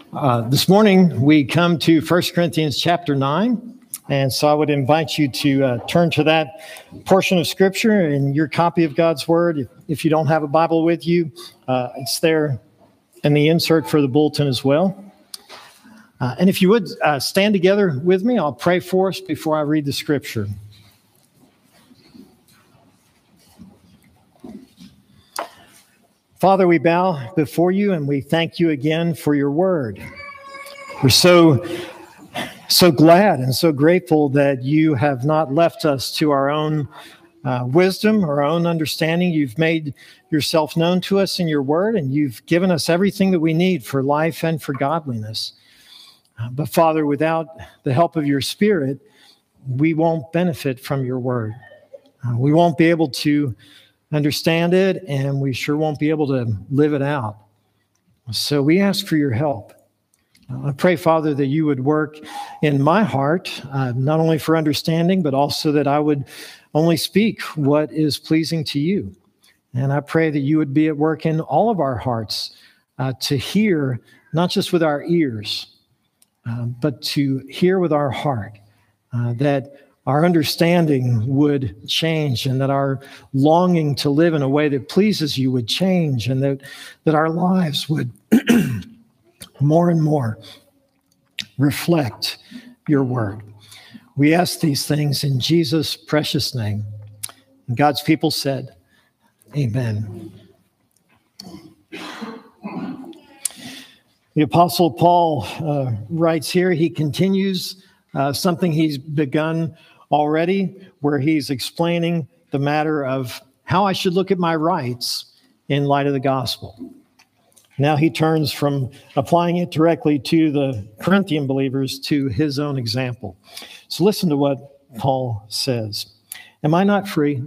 This morning, we come to 1 Corinthians chapter 9, and so I would invite you to turn to that portion of Scripture in your copy of God's Word. If you don't have a Bible with you, it's there in the insert for the bulletin as well. And if you would stand together with me, I'll pray for us before I read the Scripture. Father, we bow before you and we thank you again for your word. We're so glad and so grateful that you have not left us to our own wisdom, our own understanding. You've made yourself known to us in your word, and you've given us everything that we need for life and for godliness. But Father, without the help of your Spirit, we won't benefit from your word. We won't be able to understand it, and we sure won't be able to live it out. So we ask for your help. I pray, Father, that you would work in my heart, not only for understanding, but also that I would only speak what is pleasing to you. And I pray that you would be at work in all of our hearts to hear, not just with our ears, but to hear with our heart, that our understanding would change, and that our longing to live in a way that pleases you would change, and that our lives would more and more reflect your word. We ask these things in Jesus' precious name. And God's people said, amen. The Apostle Paul writes here, he continues something he's begun already, where he's explaining the matter of how I should look at my rights in light of the gospel. Now he turns from applying it directly to the Corinthian believers to his own example. So listen to what Paul says. Am I not free?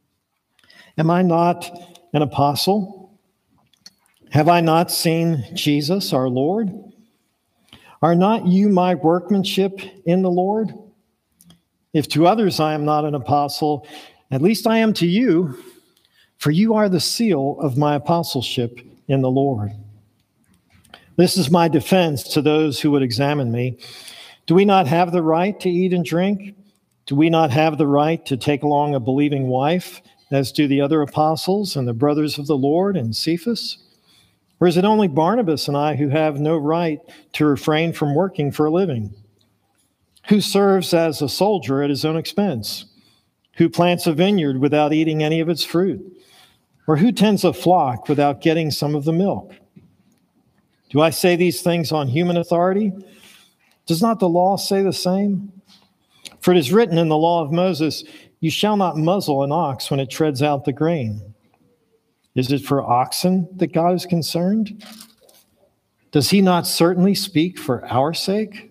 Am I not an apostle? Have I not seen Jesus, our Lord? Are not you my workmanship in the Lord? If to others I am not an apostle, at least I am to you, for you are the seal of my apostleship in the Lord. This is my defense to those who would examine me. Do we not have the right to eat and drink? Do we not have the right to take along a believing wife, as do the other apostles and the brothers of the Lord and Cephas? Or is it only Barnabas and I who have no right to refrain from working for a living? Who serves as a soldier at his own expense? Who plants a vineyard without eating any of its fruit? Or who tends a flock without getting some of the milk? Do I say these things on human authority? Does not the law say the same? For it is written in the law of Moses, you shall not muzzle an ox when it treads out the grain. Is it for oxen that God is concerned? Does he not certainly speak for our sake?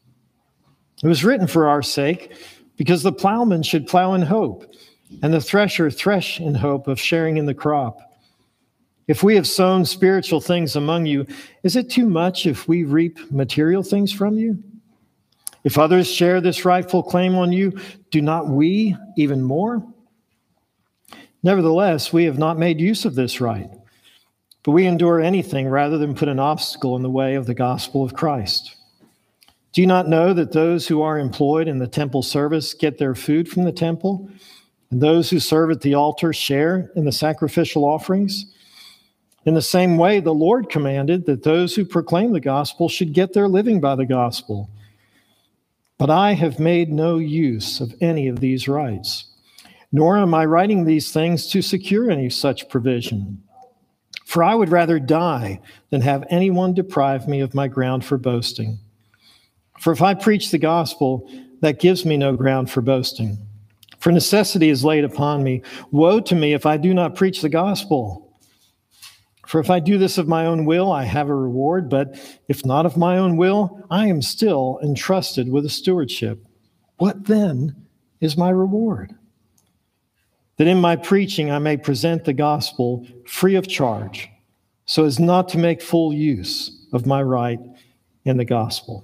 It was written for our sake, because the plowman should plow in hope, and the thresher thresh in hope of sharing in the crop. If we have sown spiritual things among you, is it too much if we reap material things from you? If others share this rightful claim on you, do not we even more? Nevertheless, we have not made use of this right, but we endure anything rather than put an obstacle in the way of the gospel of Christ. Do you not know that those who are employed in the temple service get their food from the temple, and those who serve at the altar share in the sacrificial offerings? In the same way, the Lord commanded that those who proclaim the gospel should get their living by the gospel. But I have made no use of any of these rights, nor am I writing these things to secure any such provision. For I would rather die than have anyone deprive me of my ground for boasting. For if I preach the gospel, that gives me no ground for boasting. For necessity is laid upon me. Woe to me if I do not preach the gospel. For if I do this of my own will, I have a reward, but if not of my own will, I am still entrusted with a stewardship. What then is my reward? That in my preaching I may present the gospel free of charge, so as not to make full use of my right in the gospel.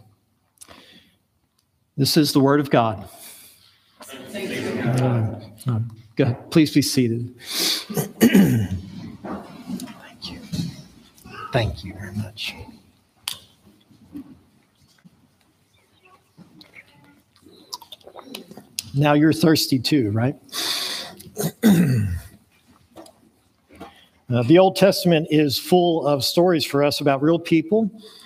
This is the word of God. Thank you. Go ahead. Please be seated. Thank you. Thank you very much. Now you're thirsty too, right? The Old Testament is full of stories for us about real people.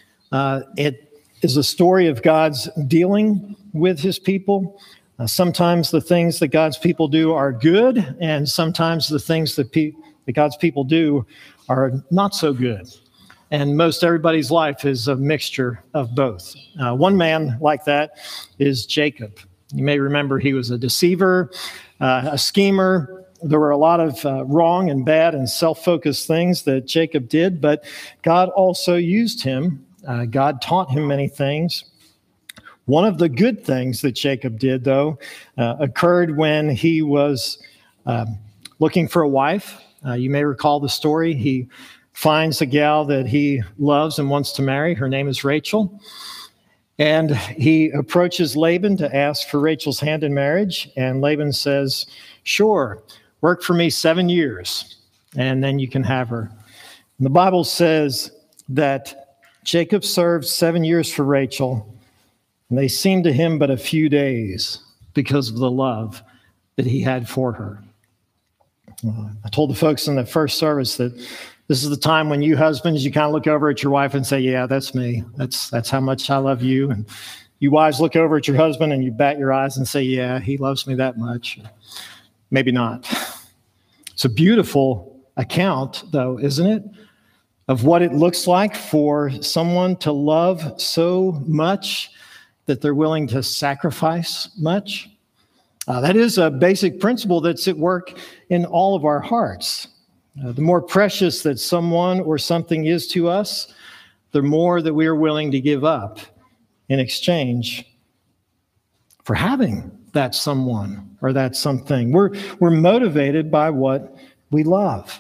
It is a story of God's dealing with his people. Sometimes the things that God's people do are good, and sometimes the things that God's people do are not so good. And most everybody's life is a mixture of both. One man like that is Jacob. You may remember he was a deceiver, a schemer. There were a lot of wrong and bad and self-focused things that Jacob did, but God also used him. God taught him many things. One of the good things that Jacob did, though, occurred when he was looking for a wife. You may recall the story. He finds a gal that he loves and wants to marry. Her name is Rachel. And he approaches Laban to ask for Rachel's hand in marriage. And Laban says, sure, work for me 7 years, and then you can have her. And the Bible says that Jacob served 7 years for Rachel, and they seemed to him but a few days because of the love that he had for her. I told the folks in the first service that this is the time when you husbands, you kind of look over at your wife and say, yeah, that's me. That's how much I love you. And you wives look over at your husband and you bat your eyes and say, yeah, he loves me that much. Maybe not. It's a beautiful account, though, isn't it? Of what it looks like for someone to love so much that they're willing to sacrifice much. That is a basic principle that's at work in all of our hearts. The more precious that someone or something is to us, the more that we are willing to give up in exchange for having that someone or that something. We're motivated by what we love.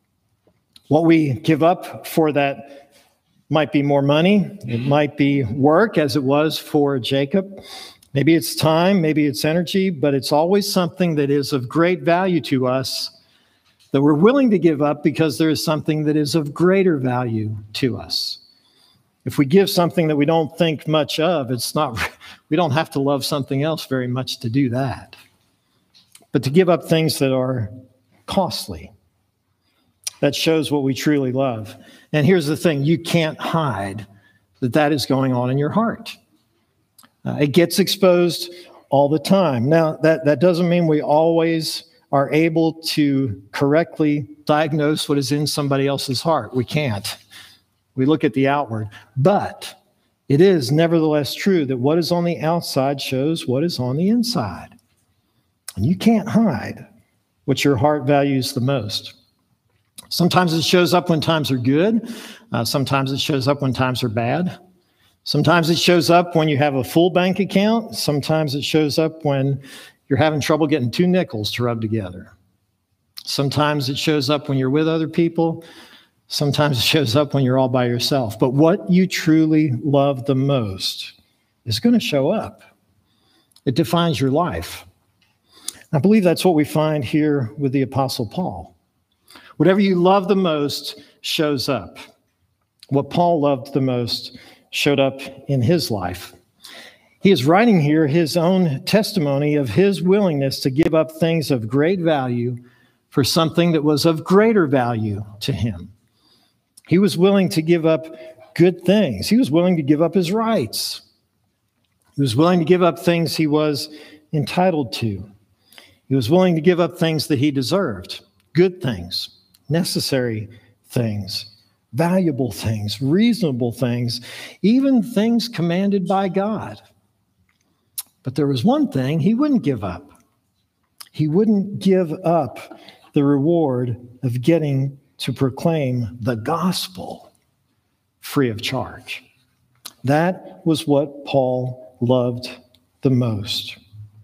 What we give up for that might be more money. It might be work, as it was for Jacob. Maybe it's time, maybe it's energy, but it's always something that is of great value to us that we're willing to give up because there is something that is of greater value to us. If we give something that we don't think much of, we don't have to love something else very much to do that. But to give up things that are costly, that shows what we truly love. And here's the thing, you can't hide that is going on in your heart. It gets exposed all the time. Now, that doesn't mean we always are able to correctly diagnose what is in somebody else's heart. We can't. We look at the outward. But it is nevertheless true that what is on the outside shows what is on the inside. And you can't hide what your heart values the most. Sometimes it shows up when times are good. Sometimes it shows up when times are bad. Sometimes it shows up when you have a full bank account. Sometimes it shows up when you're having trouble getting 2 nickels to rub together. Sometimes it shows up when you're with other people. Sometimes it shows up when you're all by yourself. But what you truly love the most is going to show up. It defines your life. I believe that's what we find here with the Apostle Paul. Whatever you love the most shows up. What Paul loved the most showed up in his life. He is writing here his own testimony of his willingness to give up things of great value for something that was of greater value to him. He was willing to give up good things. He was willing to give up his rights. He was willing to give up things he was entitled to. He was willing to give up things that he deserved, good things, necessary things, valuable things, reasonable things, even things commanded by God. But there was one thing he wouldn't give up. He wouldn't give up the reward of getting to proclaim the gospel free of charge. That was what Paul loved the most.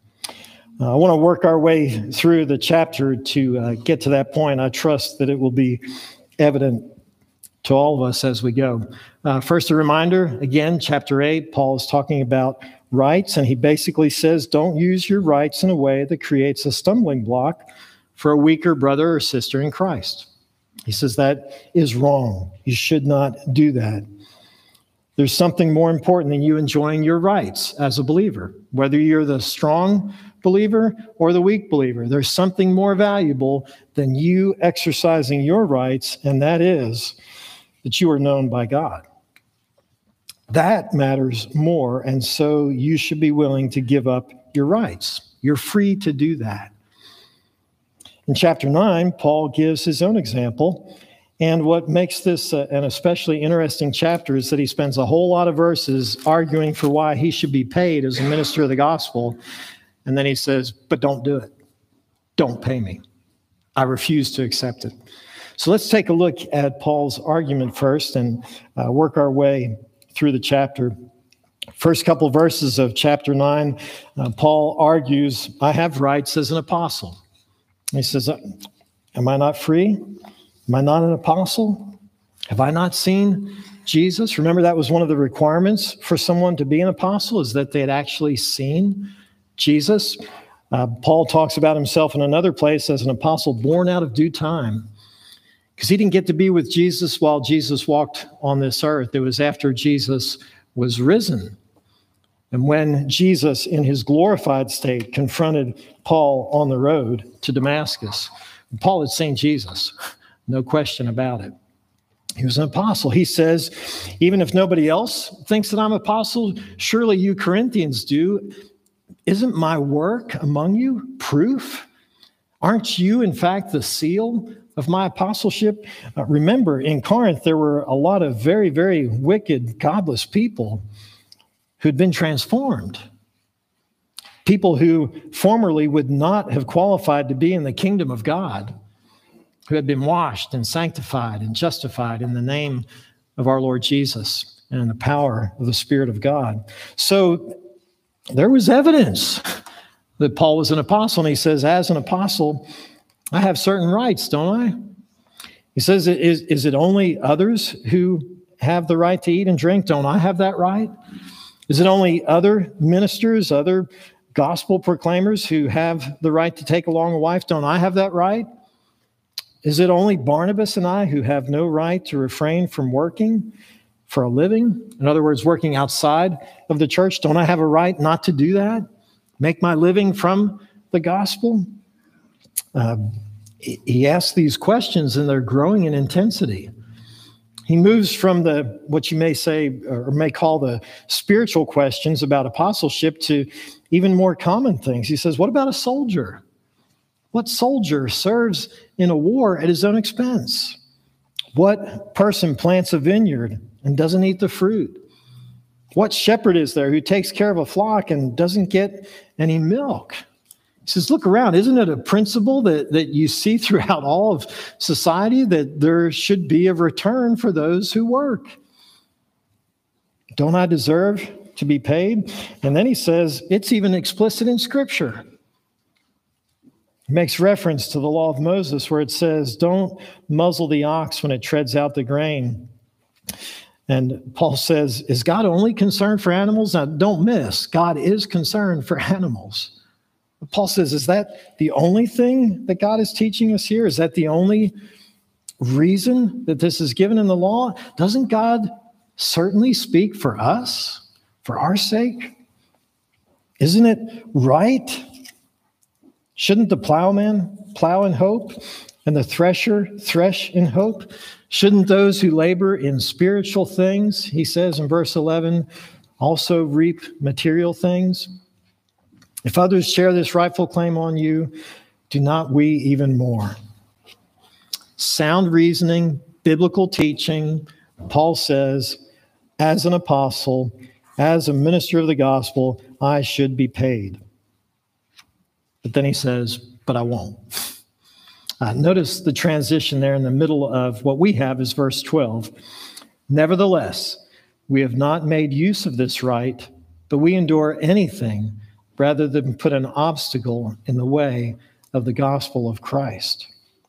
I want to work our way through the chapter to get to that point. I trust that it will be evident to all of us as we go. First, a reminder, again, chapter 8, Paul is talking about rights, and he basically says, don't use your rights in a way that creates a stumbling block for a weaker brother or sister in Christ. He says that is wrong. You should not do that. There's something more important than you enjoying your rights as a believer. Whether you're the strong believer or the weak believer. There's something more valuable than you exercising your rights, and that is that you are known by God. That matters more, and so you should be willing to give up your rights. You're free to do that. In chapter 9, Paul gives his own example, and what makes this an especially interesting chapter is that he spends a whole lot of verses arguing for why he should be paid as a minister of the gospel, and then he says, but don't do it. Don't pay me. I refuse to accept it. So let's take a look at Paul's argument first and work our way through the chapter. First couple verses of chapter 9, Paul argues, I have rights as an apostle. He says, am I not free? Am I not an apostle? Have I not seen Jesus? Remember, that was one of the requirements for someone to be an apostle, is that they had actually seen Jesus. Paul talks about himself in another place as an apostle born out of due time, because he didn't get to be with Jesus while Jesus walked on this earth. It was after Jesus was risen. And when Jesus, in his glorified state, confronted Paul on the road to Damascus, Paul had seen Jesus, no question about it. He was an apostle. He says, even if nobody else thinks that I'm an apostle, surely you Corinthians do. Isn't my work among you proof? Aren't you, in fact, the seal of my apostleship? Remember, in Corinth, there were a lot of very, very wicked, godless people who'd been transformed. People who formerly would not have qualified to be in the kingdom of God, who had been washed and sanctified and justified in the name of our Lord Jesus and in the power of the Spirit of God. So there was evidence that Paul was an apostle, and he says, as an apostle, I have certain rights, don't I? He says, is it only others who have the right to eat and drink? Don't I have that right? Is it only other ministers, other gospel proclaimers who have the right to take along a wife? Don't I have that right? Is it only Barnabas and I who have no right to refrain from working for a living? In other words, working outside of the church. Don't I have a right not to do that? Make my living from the gospel? He asks these questions, and they're growing in intensity. He moves from what you may say or may call the spiritual questions about apostleship to even more common things. He says, what about a soldier? What soldier serves in a war at his own expense? What person plants a vineyard and doesn't eat the fruit? What shepherd is there who takes care of a flock and doesn't get any milk? He says, look around. Isn't it a principle that you see throughout all of society, that there should be a return for those who work? Don't I deserve to be paid? And then he says, it's even explicit in Scripture. He makes reference to the law of Moses where it says, don't muzzle the ox when it treads out the grain. And Paul says, is God only concerned for animals? Now, don't miss, God is concerned for animals. Paul says, is that the only thing that God is teaching us here? Is that the only reason that this is given in the law? Doesn't God certainly speak for us, for our sake? Isn't it right? Shouldn't the plowman plow in hope and the thresher thresh in hope? Shouldn't those who labor in spiritual things, he says in verse 11, also reap material things? If others share this rightful claim on you, do not we even more? Sound reasoning, biblical teaching, Paul says, as an apostle, as a minister of the gospel, I should be paid. But then he says, but I won't. Notice the transition there in the middle of what we have is verse 12. Nevertheless, we have not made use of this right, but we endure anything rather than put an obstacle in the way of the gospel of Christ.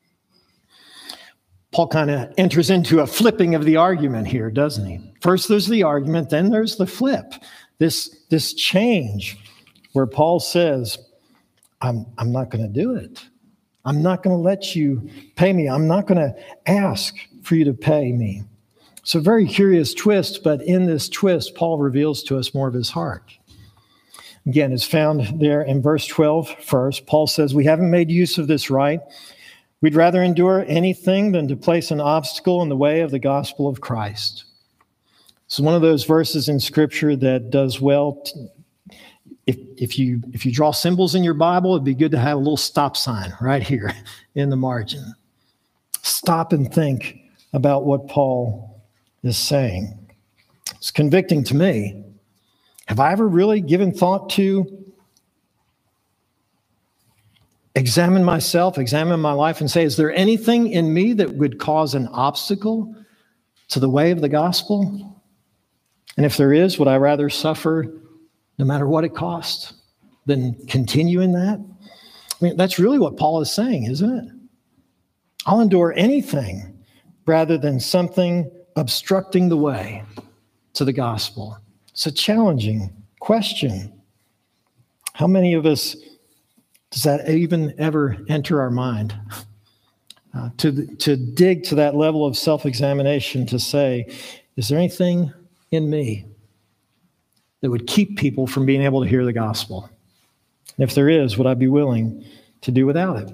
Paul kind of enters into a flipping of the argument here, doesn't he? First there's the argument, then there's the flip. This change where Paul says, I'm not going to do it. I'm not going to let you pay me. I'm not going to ask for you to pay me. It's a very curious twist, but in this twist, Paul reveals to us more of his heart. Again, it's found there in verse 12 first. Paul says, we haven't made use of this right. We'd rather endure anything than to place an obstacle in the way of the gospel of Christ. It's one of those verses in Scripture that does well. If you draw symbols in your Bible, it'd be good to have a little stop sign right here in the margin. Stop and think about what Paul is saying. It's convicting to me. Have I ever really given thought to examine myself, examine my life, and say, is there anything in me that would cause an obstacle to the way of the gospel? And if there is, would I rather suffer no matter what it costs than continue in that? I mean, that's really what Paul is saying, isn't it? I'll endure anything rather than something obstructing the way to the gospel. It's a challenging question. How many of us does that even ever enter our mind? To dig to that level of self-examination to say, is there anything in me that would keep people from being able to hear the gospel? And if there is, would I be willing to do without it?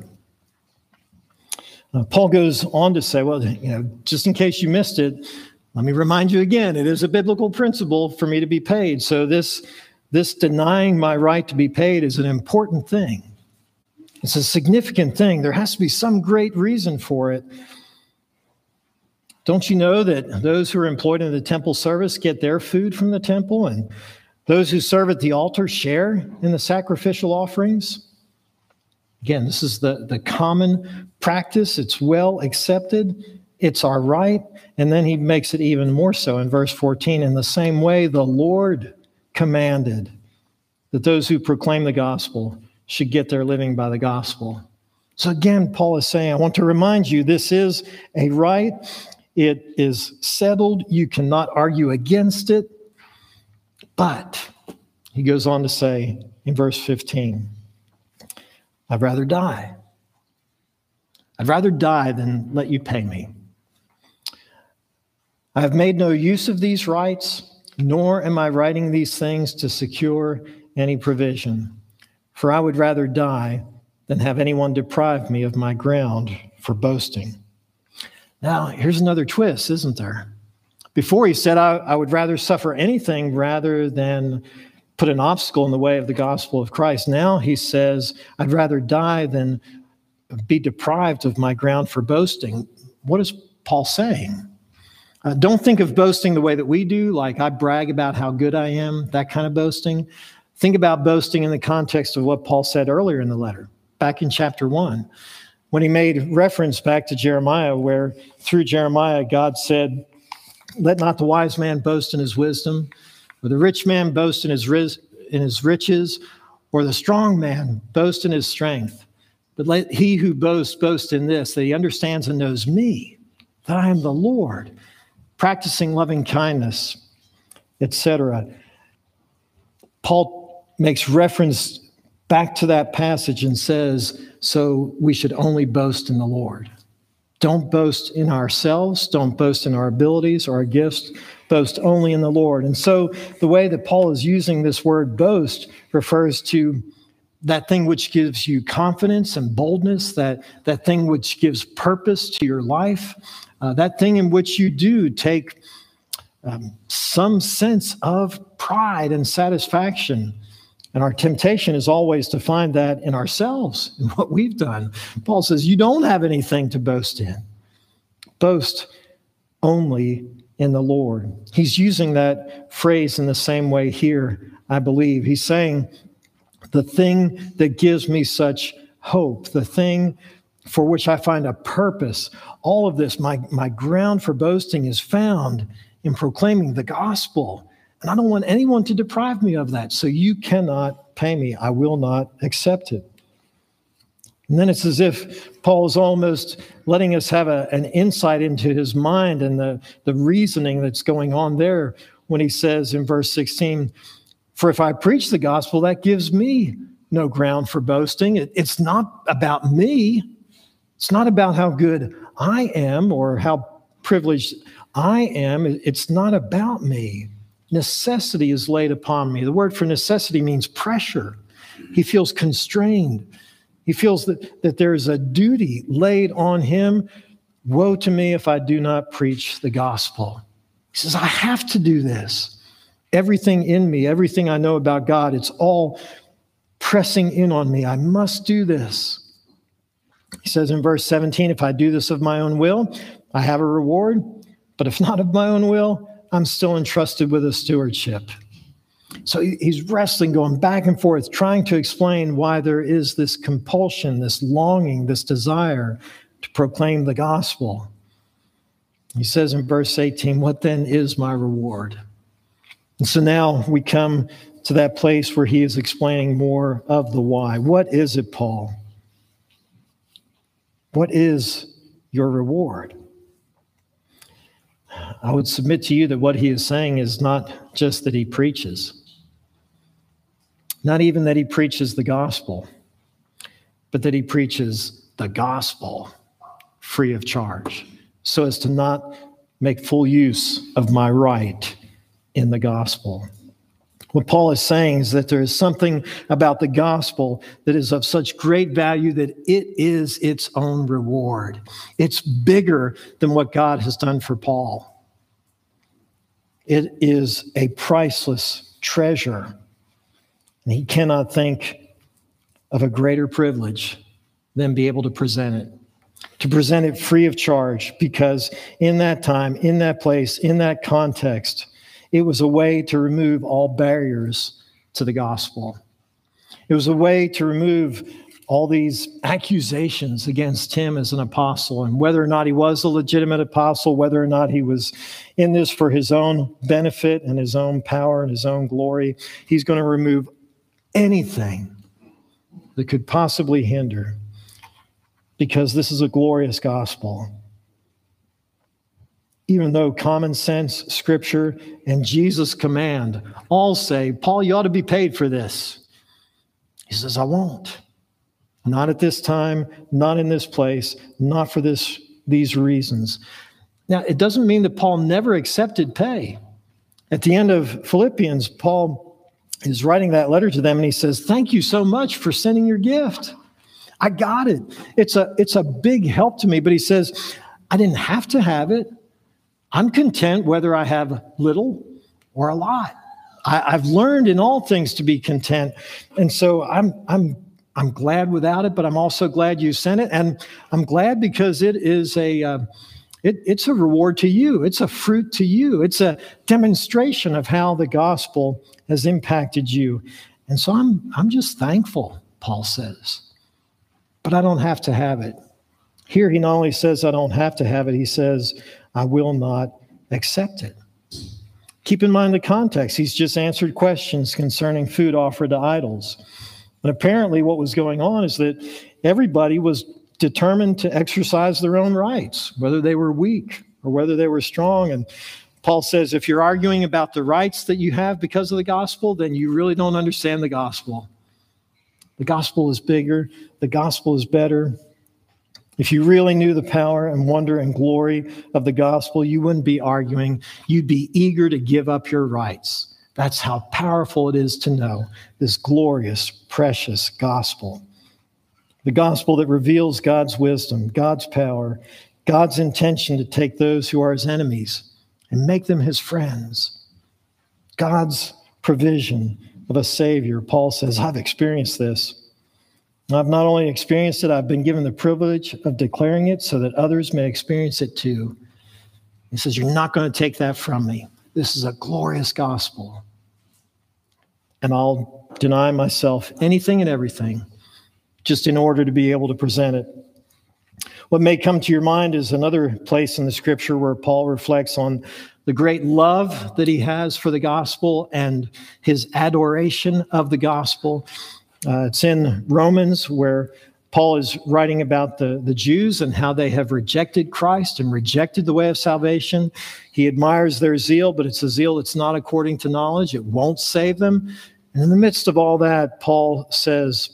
Paul goes on to say, well, just in case you missed it, let me remind you again, it is a biblical principle for me to be paid. So this denying my right to be paid is an important thing. It's a significant thing. There has to be some great reason for it. Don't you know that those who are employed in the temple service get their food from the temple, and those who serve at the altar share in the sacrificial offerings? Again, this is the common practice. It's well accepted. It's our right. And then he makes it even more so in verse 14. In the same way, the Lord commanded that those who proclaim the gospel should get their living by the gospel. So again, Paul is saying, I want to remind you, this is a right. It is settled. You cannot argue against it. But he goes on to say in verse 15, I'd rather die. I'd rather die than let you pay me. I have made no use of these rights, nor am I writing these things to secure any provision. For I would rather die than have anyone deprive me of my ground for boasting. Now, here's another twist, isn't there? Before he said, I would rather suffer anything rather than put an obstacle in the way of the gospel of Christ. Now he says, I'd rather die than be deprived of my ground for boasting. What is Paul saying? Don't think of boasting the way that we do, like I brag about how good I am, that kind of boasting. Think about boasting in the context of what Paul said earlier in the letter, back in chapter 1, when he made reference back to Jeremiah, where through Jeremiah, God said, let not the wise man boast in his wisdom, or the rich man boast in his riches, or the strong man boast in his strength. But let he who boasts boast in this, that he understands and knows me, that I am the Lord, practicing loving kindness, etc. Paul makes reference back to that passage and says, so we should only boast in the Lord. Don't boast in ourselves. Don't boast in our abilities or our gifts. Boast only in the Lord. And so the way that Paul is using this word boast refers to that thing which gives you confidence and boldness, that thing which gives purpose to your life, that thing in which you do take some sense of pride and satisfaction. And our temptation is always to find that in ourselves, in what we've done. Paul says, you don't have anything to boast in. Boast only in the Lord. He's using that phrase in the same way here, I believe. He's saying, the thing that gives me such hope, the thing for which I find a purpose, all of this, my ground for boasting is found in proclaiming the gospel. And I don't want anyone to deprive me of that. So you cannot pay me. I will not accept it. And then it's as if Paul is almost letting us have an insight into his mind and the reasoning that's going on there when he says in verse 16, for if I preach the gospel, that gives me no ground for boasting. It's not about me. It's not about how good I am or how privileged I am. It's not about me. necessity is laid upon me. The word for necessity means pressure. He feels constrained. He feels that there is a duty laid on him. Woe to me if I do not preach the gospel. He says, I have to do this. Everything in me, everything I know about God, it's all pressing in on me. I must do this. He says in verse 17, if I do this of my own will, I have a reward. But if not of my own will, I'm still entrusted with a stewardship. So he's wrestling, going back and forth, trying to explain why there is this compulsion, this longing, this desire to proclaim the gospel. He says in verse 18, what then is my reward? And so now we come to that place where he is explaining more of the why. What is it, Paul? What is your reward? I would submit to you that what he is saying is not just that he preaches, not even that he preaches the gospel, but that he preaches the gospel free of charge, so as to not make full use of my right in the gospel. What Paul is saying is that there is something about the gospel that is of such great value that it is its own reward. It's bigger than what God has done for Paul. It is a priceless treasure. And he cannot think of a greater privilege than be able to present it free of charge, because in that time, in that place, in that context, it was a way to remove all barriers to the gospel. It was a way to remove all these accusations against him as an apostle, and whether or not he was a legitimate apostle, whether or not he was in this for his own benefit and his own power and his own glory. He's going to remove anything that could possibly hinder, because this is a glorious gospel. Even though common sense, Scripture, and Jesus' command all say, Paul, you ought to be paid for this. He says, I won't. Not at this time, not in this place, not for these reasons. Now, it doesn't mean that Paul never accepted pay. At the end of Philippians, Paul is writing that letter to them, and he says, thank you so much for sending your gift. I got it. It's a big help to me. But he says, I didn't have to have it. I'm content whether I have little or a lot. I've learned in all things to be content. And so I'm glad without it, but I'm also glad you sent it. And I'm glad because it is it's a reward to you. It's a fruit to you. It's a demonstration of how the gospel has impacted you. And so I'm just thankful, Paul says. But I don't have to have it. Here he not only says I don't have to have it, he says I will not accept it. Keep in mind the context. He's just answered questions concerning food offered to idols. And apparently what was going on is that everybody was determined to exercise their own rights, whether they were weak or whether they were strong. And Paul says, if you're arguing about the rights that you have because of the gospel, then you really don't understand the gospel. The gospel is bigger. The gospel is better. If you really knew the power and wonder and glory of the gospel, you wouldn't be arguing. You'd be eager to give up your rights. That's how powerful it is to know this glorious, precious gospel. The gospel that reveals God's wisdom, God's power, God's intention to take those who are his enemies and make them his friends. God's provision of a Savior. Paul says, I've experienced this. I've not only experienced it, I've been given the privilege of declaring it so that others may experience it too. He says, you're not going to take that from me. This is a glorious gospel. And I'll deny myself anything and everything just in order to be able to present it. What may come to your mind is another place in the scripture where Paul reflects on the great love that he has for the gospel and his adoration of the gospel. It's in Romans, where Paul is writing about the Jews and how they have rejected Christ and rejected the way of salvation. He admires their zeal, but it's a zeal that's not according to knowledge. It won't save them. And in the midst of all that, Paul says,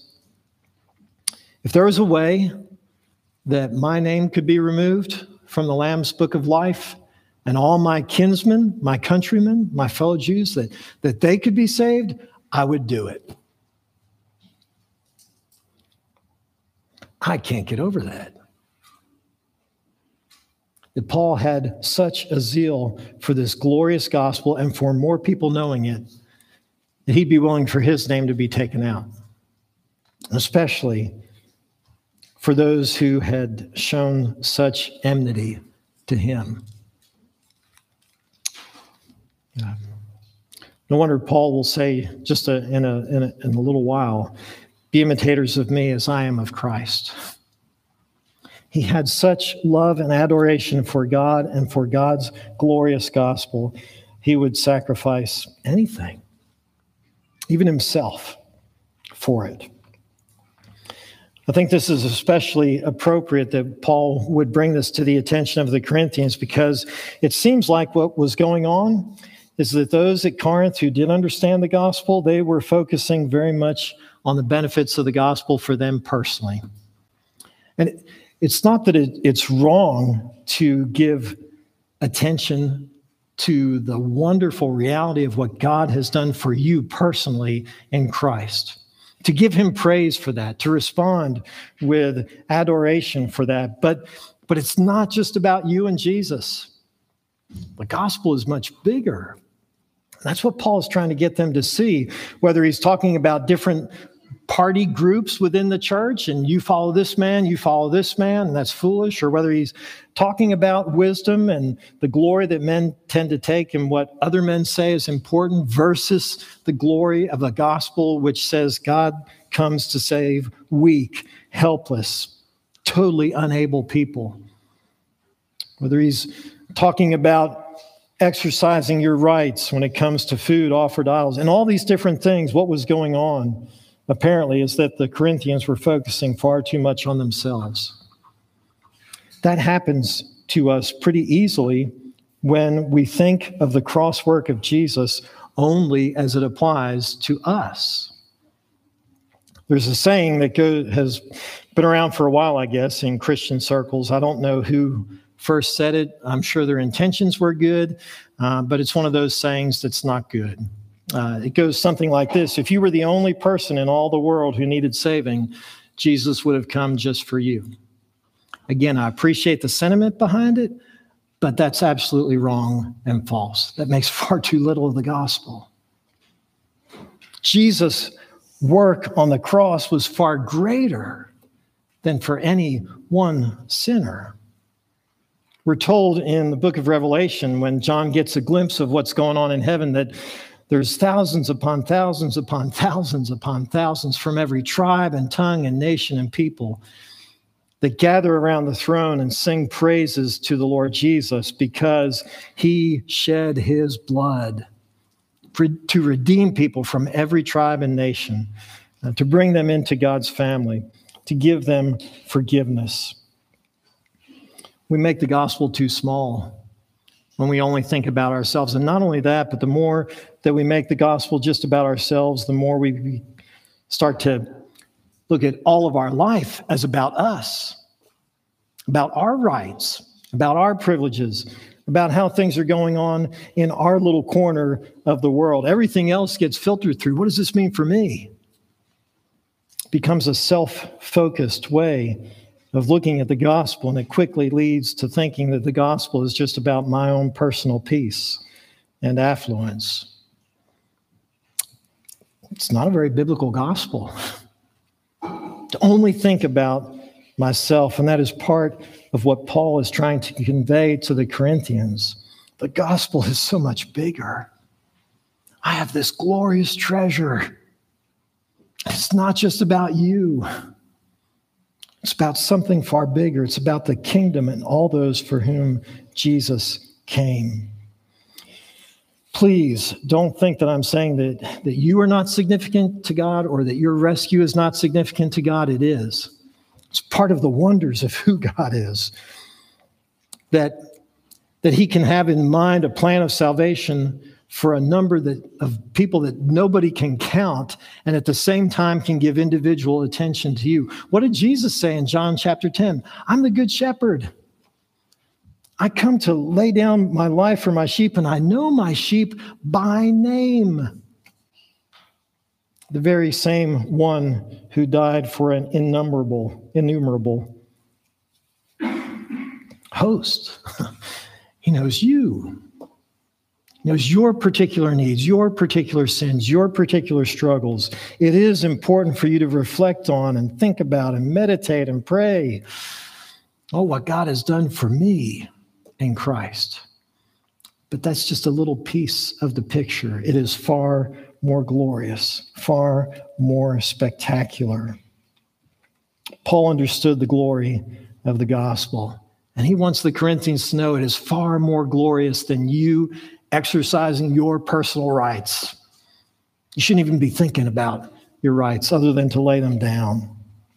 if there was a way that my name could be removed from the Lamb's book of life, and all my kinsmen, my countrymen, my fellow Jews, that they could be saved, I would do it. I can't get over that. That Paul had such a zeal for this glorious gospel and for more people knowing it, that he'd be willing for his name to be taken out, especially for those who had shown such enmity to him. No wonder Paul will say just in a little while, "Be imitators of me as I am of Christ." He had such love and adoration for God and for God's glorious gospel, he would sacrifice anything, even himself, for it. I think this is especially appropriate that Paul would bring this to the attention of the Corinthians, because it seems like what was going on is that those at Corinth who did understand the gospel, they were focusing very much on the benefits of the gospel for them personally. And it's not that it's wrong to give attention to the wonderful reality of what God has done for you personally in Christ, to give him praise for that, to respond with adoration for that. But it's not just about you and Jesus. The gospel is much bigger. That's what Paul is trying to get them to see, whether he's talking about different party groups within the church, and you follow this man, and that's foolish, or whether he's talking about wisdom and the glory that men tend to take and what other men say is important versus the glory of the gospel, which says God comes to save weak, helpless, totally unable people. Whether he's talking about exercising your rights when it comes to food offered idols and all these different things, what was going on apparently is that the Corinthians were focusing far too much on themselves. That happens to us pretty easily when we think of the cross work of Jesus only as it applies to us. There's a saying that has been around for a while, I guess, in Christian circles. I don't know who first said it. I'm sure their intentions were good, but it's one of those sayings that's not good. It goes something like this: if you were the only person in all the world who needed saving, Jesus would have come just for you. Again, I appreciate the sentiment behind it, but that's absolutely wrong and false. That makes far too little of the gospel. Jesus' work on the cross was far greater than for any one sinner. We're told in the book of Revelation, when John gets a glimpse of what's going on in heaven, that there's thousands upon thousands upon thousands upon thousands from every tribe and tongue and nation and people that gather around the throne and sing praises to the Lord Jesus because he shed his blood to redeem people from every tribe and nation, to bring them into God's family, to give them forgiveness. We make the gospel too small when we only think about ourselves. And not only that, but the more that we make the gospel just about ourselves, the more we start to look at all of our life as about us, about our rights, about our privileges, about how things are going on in our little corner of the world. Everything else gets filtered through. What does this mean for me? It becomes a self-focused way of looking at the gospel, and it quickly leads to thinking that the gospel is just about my own personal peace and affluence. It's not a very biblical gospel to only think about myself, and that is part of what Paul is trying to convey to the Corinthians. The gospel is so much bigger. I have this glorious treasure. It's not just about you. It's about something far bigger. It's about the kingdom and all those for whom Jesus came. Please don't think that I'm saying that you are not significant to God or that your rescue is not significant to God. It is. It's part of the wonders of who God is. That he can have in mind a plan of salvation for a number of people that nobody can count, and at the same time can give individual attention to you. What did Jesus say in John chapter 10? I'm the good shepherd. I come to lay down my life for my sheep, and I know my sheep by name. The very same one who died for an innumerable host. He knows you. He knows your particular needs, your particular sins, your particular struggles. It is important for you to reflect on and think about and meditate and pray. Oh, what God has done for me in Christ. But that's just a little piece of the picture. It is far more glorious, far more spectacular. Paul understood the glory of the gospel, and he wants the Corinthians to know it is far more glorious than you exercising your personal rights. You shouldn't even be thinking about your rights other than to lay them down.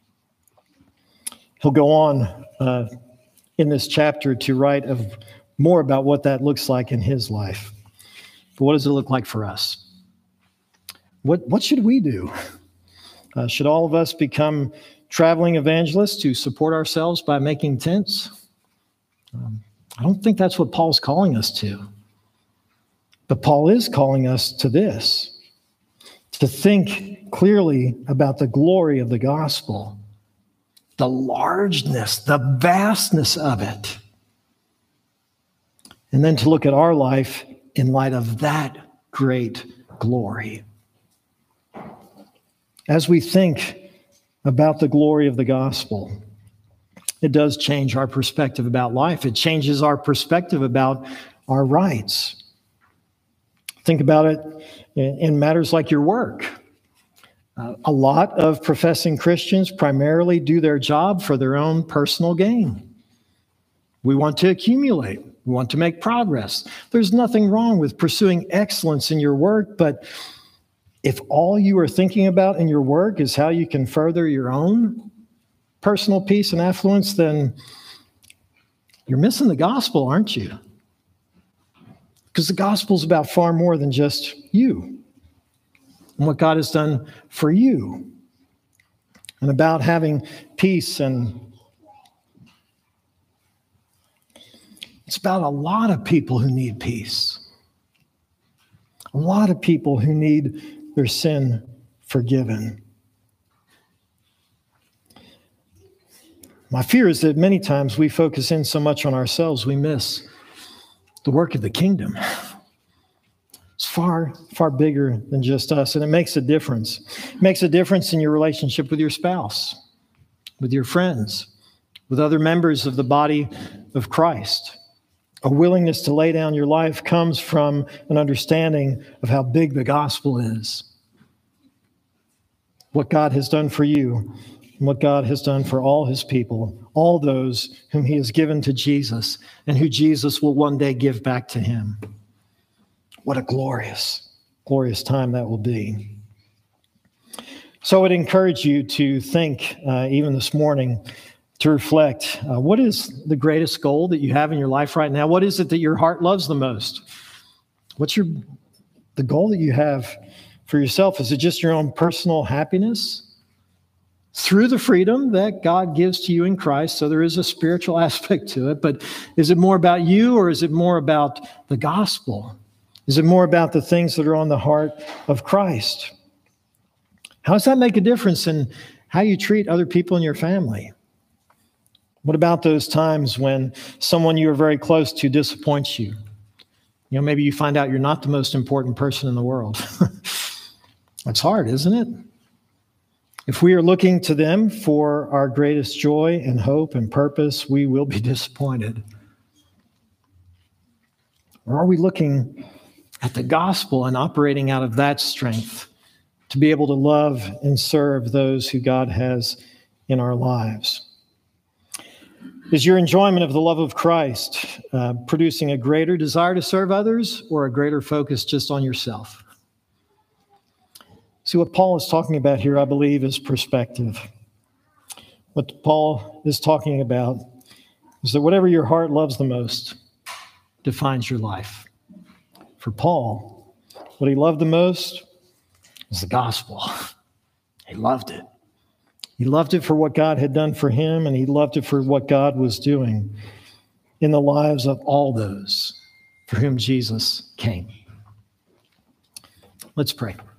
He'll go on in this chapter to write more about what that looks like in his life. But what does it look like for us? What should we do? Should all of us become traveling evangelists to support ourselves by making tents? I don't think that's what Paul's calling us to. But Paul is calling us to this, to think clearly about the glory of the gospel, the largeness, the vastness of it, and then to look at our life in light of that great glory. As we think about the glory of the gospel, it does change our perspective about life. It changes our perspective about our rights. Think about it in matters like your work. A lot of professing Christians primarily do their job for their own personal gain. We want to accumulate. We want to make progress. There's nothing wrong with pursuing excellence in your work, but if all you are thinking about in your work is how you can further your own personal peace and affluence, then you're missing the gospel, aren't you? Because the gospel is about far more than just you and what God has done for you, and about having peace. And it's about a lot of people who need peace, a lot of people who need their sin forgiven. My fear is that many times we focus in so much on ourselves, we miss the work of the kingdom. It's far, far bigger than just us, and it makes a difference. It makes a difference in your relationship with your spouse, with your friends, with other members of the body of Christ. A willingness to lay down your life comes from an understanding of how big the gospel is, what God has done for you, and what God has done for all his people, all those whom he has given to Jesus and who Jesus will one day give back to him. What a glorious, glorious time that will be. So I would encourage you to think, even this morning, to reflect, what is the greatest goal that you have in your life right now? What is it that your heart loves the most? What's the goal that you have for yourself? Is it just your own personal happiness through the freedom that God gives to you in Christ? So there is a spiritual aspect to it, but is it more about you, or is it more about the gospel? Is it more about the things that are on the heart of Christ? How does that make a difference in how you treat other people in your family? What about those times when someone you are very close to disappoints you? You know, maybe you find out you're not the most important person in the world. That's hard, isn't it? If we are looking to them for our greatest joy and hope and purpose, we will be disappointed. Or are we looking at the gospel and operating out of that strength to be able to love and serve those who God has in our lives? Is your enjoyment of the love of Christ producing a greater desire to serve others, or a greater focus just on yourself? See, what Paul is talking about here, I believe, is perspective. What Paul is talking about is that whatever your heart loves the most defines your life. For Paul, what he loved the most was the gospel. He loved it. He loved it for what God had done for him, and he loved it for what God was doing. in the lives of all those for whom Jesus came. Let's pray.